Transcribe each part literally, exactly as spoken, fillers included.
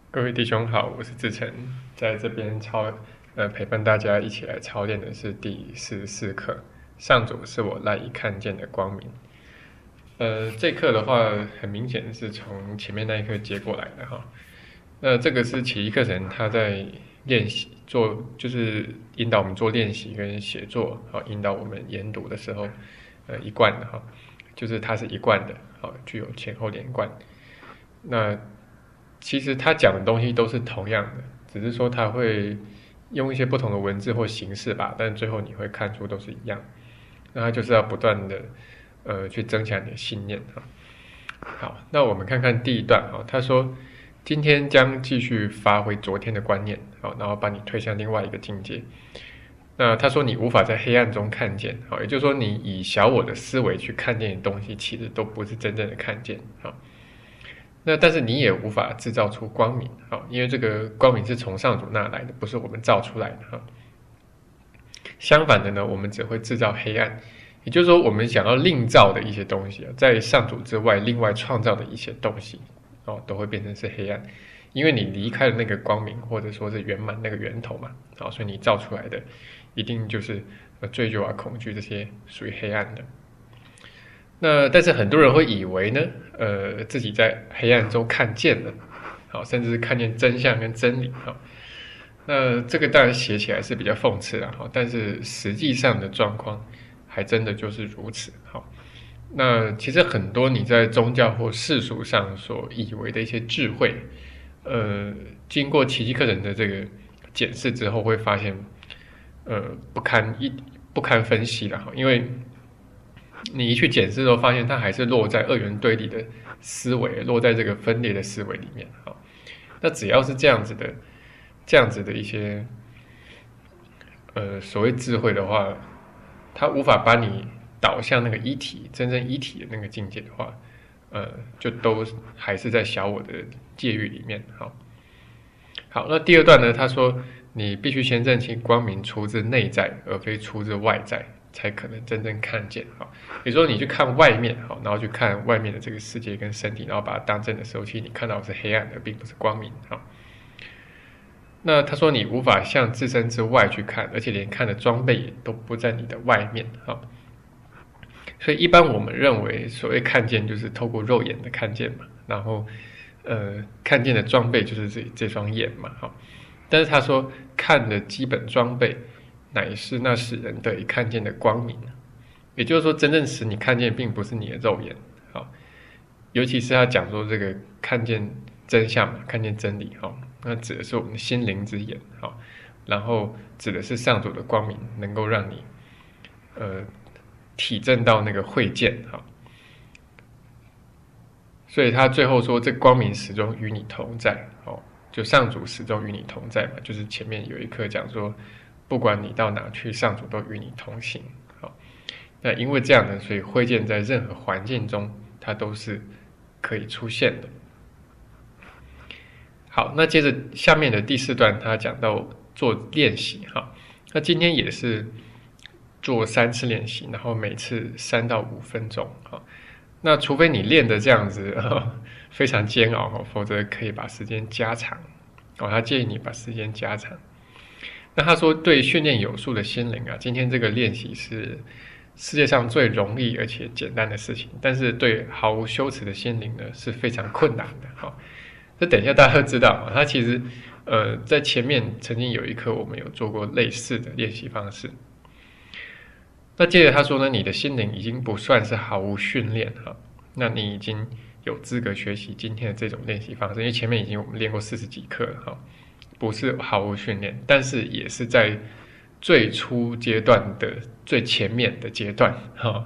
各位弟兄好，我是志成，在这边操呃陪伴大家一起来操练的是第四十四课。上主是我赖以看见的光明。呃，这课的话，很明显是从前面那一课接过来的哈。那这个是奇异课程他在练习做，就是引导我们做练习跟写作，好引导我们研读的时候，呃一贯的哈，就是它是一贯的，好具有前后连贯。那其实他讲的东西都是同样的，只是说他会用一些不同的文字或形式吧，但最后你会看出都是一样。那他就是要不断的呃去增强你的信念哈。好，那我们看看第一段哈，他说今天将继续发挥昨天的观念，好，然后把你推向另外一个境界。那他说你无法在黑暗中看见，好，也就是说你以小我的思维去看见的东西，其实都不是真正的看见，好。那但是你也无法制造出光明，好，因为这个光明是从上主那来的，不是我们造出来的哈。相反的呢，我们只会制造黑暗，也就是说，我们想要另造的一些东西，在上主之外另外创造的一些东西，哦，都会变成是黑暗，因为你离开了那个光明，或者说是圆满那个源头嘛，好，所以你造出来的一定就是呃罪疚啊、恐惧这些属于黑暗的。那但是很多人会以为呢，呃，自己在黑暗中看见了，好，甚至是看见真相跟真理，好，那这个当然写起来是比较讽刺的，好，但是实际上的状况还真的就是如此，好，那其实很多你在宗教或世俗上所以为的一些智慧，呃，经过奇迹课程的这个检视之后，会发现，呃，不堪一不堪分析了，哈，因为你一去检视之后，发现它还是落在二元对立的思维，落在这个分裂的思维里面。好，那只要是这样子的，这样子的一些呃所谓智慧的话，它无法把你导向那个一体，真正一体的那个境界的话，呃，就都还是在小我的界域里面。好，好，那第二段呢？他说你必须先认清光明出自内在，而非出自外在。才可能真正看见，好，比如说你去看外面，好，然后去看外面的这个世界跟身体，然后把它当真的时候，其实你看到的是黑暗的，并不是光明，好。那他说你无法向自身之外去看，而且连看的装备也都不在你的外面，好。所以一般我们认为所谓看见就是透过肉眼的看见嘛，然后呃看见的装备就是这这双眼嘛，好。但是他说看的基本装备乃是那使人得以看见的光明，也就是说，真正使你看见，并不是你的肉眼，好，尤其是他讲说这个看见真相嘛，看见真理，好，那指的是我们的心灵之眼，好，然后指的是上主的光明，能够让你呃体证到那个慧见，好，所以他最后说，这光明始终与你同在，好，就上主始终与你同在嘛，就是前面有一课讲说。不管你到哪去，上主都与你同行。好，那因为这样呢，所以慧见在任何环境中，它都是可以出现的。好，那接着下面的第四段，他讲到做练习哈。那今天也是做三次练习，然后每次三到五分钟。好，那除非你练的这样子非常煎熬，否则可以把时间加长。哦，他建议你把时间加长。那他说，对训练有素的心灵啊，今天这个练习是世界上最容易而且简单的事情，但是对毫无羞耻的心灵呢是非常困难的。好，这等一下大家都知道啊，他其实呃在前面曾经有一课我们有做过类似的练习方式。那接着他说呢，你的心灵已经不算是毫无训练哈，那你已经有资格学习今天的这种练习方式，因为前面已经我们练过四十几课了哈。不是毫无训练，但是也是在最初阶段的最前面的阶段，哈，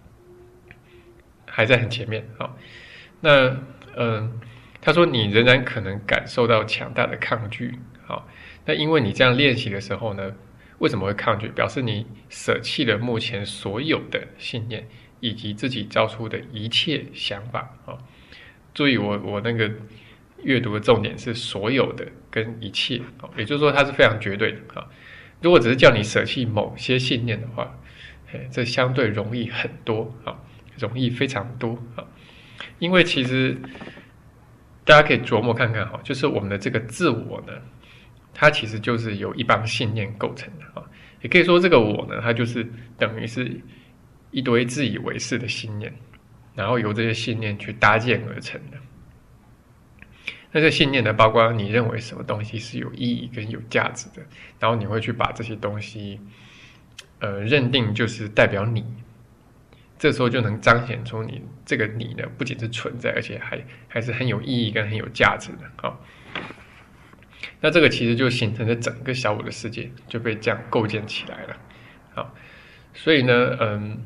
还在很前面，哈。那嗯、呃，他说你仍然可能感受到强大的抗拒，好，那因为你这样练习的时候呢，为什么会抗拒？表示你舍弃了目前所有的信念以及自己造出的一切想法，啊，注意我我那个。阅读的重点是所有的跟一切，也就是说它是非常绝对的。如果只是叫你舍弃某些信念的话，这相对容易很多，容易非常多。因为其实大家可以琢磨看看哈，就是我们的这个自我呢，它其实就是由一帮信念构成的啊，也可以说这个我呢，它就是等于是一堆自以为是的信念，然后由这些信念去搭建而成的。那这信念呢，包括你认为什么东西是有意义跟有价值的，然后你会去把这些东西，呃，认定就是代表你，这时候就能彰显出你这个你呢，不仅是存在，而且还还是很有意义跟很有价值的啊。那这个其实就形成了整个小我的世界就被这样构建起来了，好，所以呢，嗯。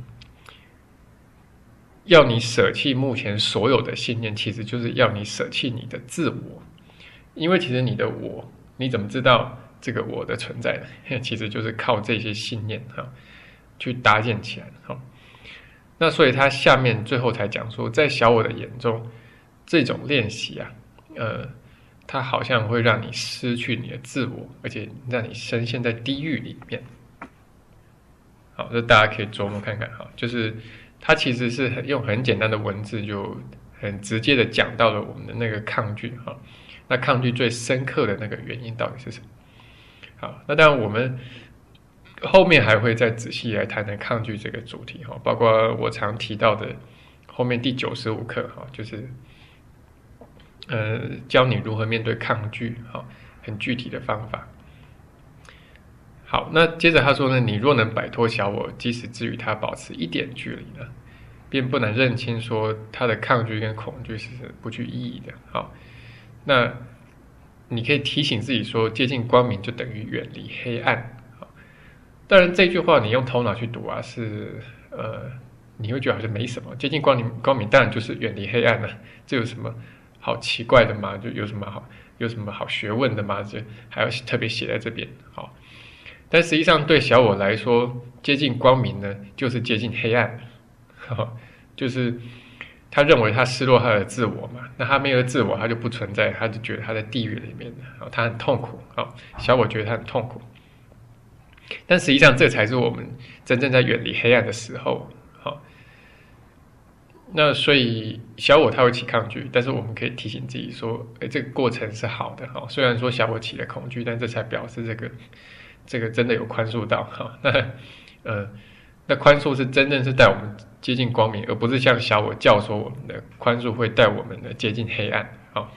要你舍弃目前所有的信念，其实就是要你舍弃你的自我，因为其实你的我，你怎么知道这个我的存在呢？其实就是靠这些信念哈去搭建起来的哈。那所以他下面最后才讲说，在小我的眼中，这种练习啊，呃，它好像会让你失去你的自我，而且让你深陷在地狱里面。好，这大家可以琢磨看看哈，就是。它其实是很用很简单的文字，就很直接的讲到了我们的那个抗拒哈。那抗拒最深刻的那个原因到底是什么？好，那当然我们后面还会再仔细来谈谈抗拒这个主题哈，包括我常提到的后面第九十五课哈，就是呃教你如何面对抗拒哈，很具体的方法。好，那接着他说呢，你若能摆脱小我，即使只与他保持一点距离呢，便不能认清说他的抗拒跟恐惧是不具意义的。好，那你可以提醒自己说，接近光明就等于远离黑暗。好，当然这句话你用头脑去读啊，是呃，你会觉得好像没什么。接近光明，光明当然就是远离黑暗了，这有什么好奇怪的吗？就有什么好有什么好学问的吗？就还要特别写在这边。好。但实际上，对小我来说，接近光明呢，就是接近黑暗，就是他认为他失落他的自我嘛，那他没有自我，他就不存在，他就觉得他在地狱里面，他很痛苦啊。小我觉得他很痛苦，但实际上这才是我们真正在远离黑暗的时候。好，那所以小我他会起抗拒，但是我们可以提醒自己说，哎，这个过程是好的哈。虽然说小我起了恐惧，但这才表示这个。这个真的有宽恕到哈，那呃，那宽恕是真正是带我们接近光明，而不是像小我教唆我们的宽恕会带我们的接近黑暗。好，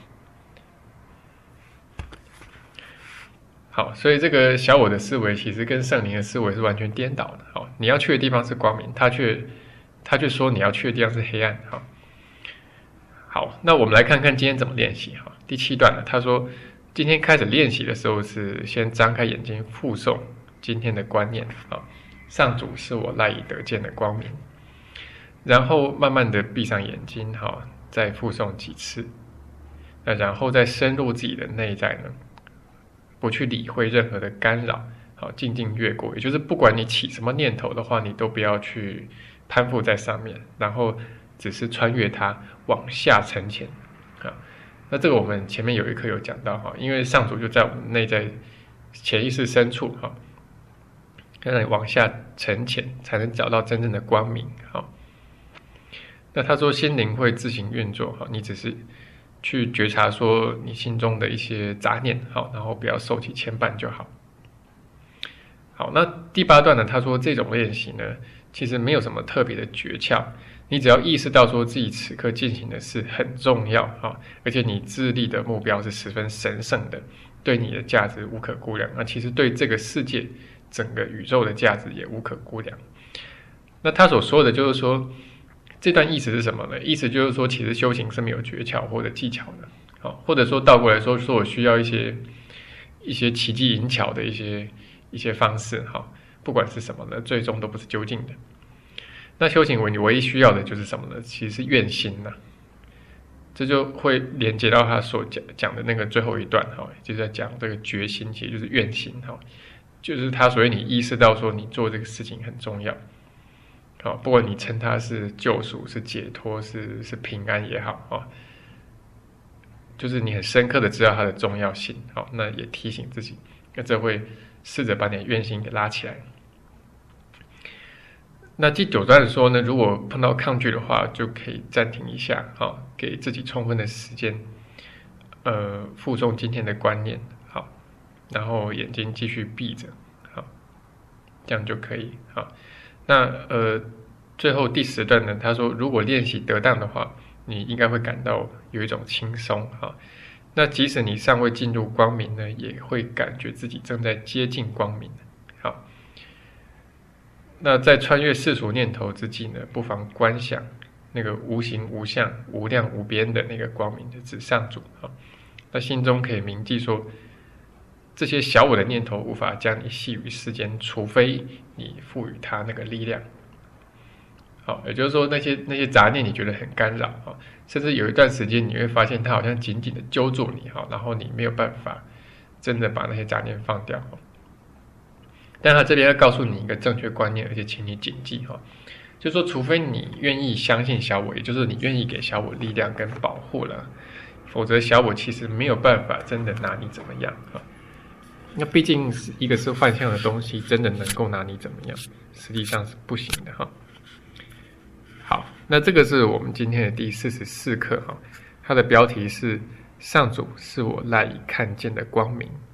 好，所以这个小我的思维其实跟圣灵的思维是完全颠倒的。好，你要去的地方是光明，他却他却说你要去的地方是黑暗。好，好，那我们来看看今天怎么练习哈。第七段呢，他说。今天开始练习的时候是先张开眼睛复诵今天的观念啊，上主是我赖以得见的光明，然后慢慢的闭上眼睛哈，再复诵几次，那然后再深入自己的内在呢，不去理会任何的干扰，好，静静越过，也就是不管你起什么念头的话，你都不要去攀附在上面，然后只是穿越它往下沉潜啊。那这个我们前面有一课有讲到哈，因为上主就在我们内在潜意识深处哈，让你往下沉潜，才能找到真正的光明哈。那他说心灵会自行运作哈，你只是去觉察说你心中的一些杂念好，然后不要受其牵绊就好。好，那第八段呢，他说这种练习呢，其实没有什么特别的诀窍。你只要意识到说自己此刻进行的事很重要啊，而且你致力的目标是十分神圣的，对你的价值无可估量。那其实对这个世界、整个宇宙的价值也无可估量。那他所说的就是说，这段意思是什么呢？意思就是说，其实修行是没有诀窍或者技巧的，好，或者说倒过来说，说我需要一些一些奇技淫巧的一些一些方式，哈，不管是什么呢，最终都不是究竟的。那修行你唯一需要的就是什么呢？其实是愿心呐、啊，这就会连接到他所讲讲的那个最后一段哈，就是在讲这个决心，其实就是愿心哈，就是他所以你意识到说你做这个事情很重要，好，不管你称它是救赎、是解脱、是是平安也好啊，就是你很深刻的知道它的重要性，好，那也提醒自己，那这会试着把你的愿心给拉起来。那第九段说呢，如果碰到抗拒的话，就可以暂停一下，好，给自己充分的时间， 呃附送今天的观念，好，然后眼睛继续闭着，好，这样就可以。好，那呃最后第十段呢，他说如果练习得当的话，你应该会感到有一种轻松，好，那即使你尚未进入光明呢，也会感觉自己正在接近光明。好，那在穿越世俗念头之际呢，不妨观想那个无形无相、无量无边的那个光明的指上主。好，那心中可以铭记说，这些小我的念头无法将你系于世间，除非你赋予它那个力量。好，也就是说那些那些杂念你觉得很干扰，甚至有一段时间你会发现它好像紧紧的揪住你，然后你没有办法真的把那些杂念放掉。但他这边要告诉你一个正确观念，而且请你谨记，就是说除非你愿意相信小我，也就是你愿意给小我力量跟保护了，否则小我其实没有办法真的拿你怎么样。那毕竟是一个是幻象的东西，真的能够拿你怎么样，实际上是不行的。好，那这个是我们今天的第四十四课，它的标题是上主是我赖以看见的光明。